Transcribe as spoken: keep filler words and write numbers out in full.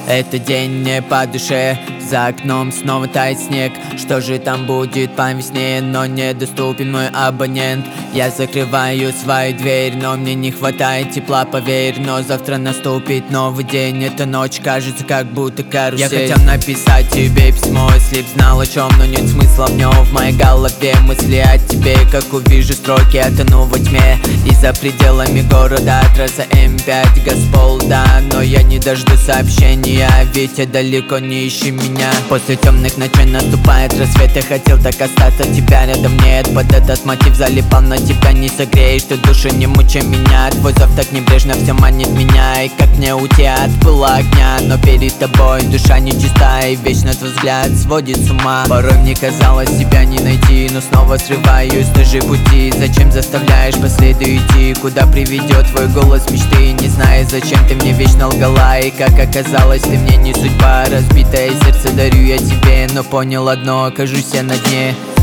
Этот день не по душе, за окном снова тает снег. Что же там будет по весне, но недоступен мой абонент. Я закрываю свою дверь, но мне не хватает тепла, поверь. Но завтра наступит новый день, эта ночь кажется как будто карусель. Я хотел написать тебе письмо, если б знал о чем, но нет смысла в нем. В моей голове мысли о тебе, как увижу строки, я тону во тьме. И за пределами города трасса эм пять, Газпол, да. Но я не дожду сообщения, ведь я далеко, не ищи меня. После темных ночей наступает рассвет, я хотел так остаться, тебя рядом нет. Под этот мотив залипал, но тебя не согреешь, ты душу не мучай меня. Твой зов так небрежно все манит меня, и как мне уйти от пыла огня. Но перед тобой душа нечистая, и вечно твой взгляд сводит с ума. Порой мне казалось тебя не найти, но снова срываюсь с той же пути. Зачем заставляешь по следу идти, куда приведет твой голос мечты? Не знаю, зачем ты мне вечно лгала, и как оказалось, ты мне не судьба. Разбитое сердце дарю я тебе, но понял одно, окажусь я на дне.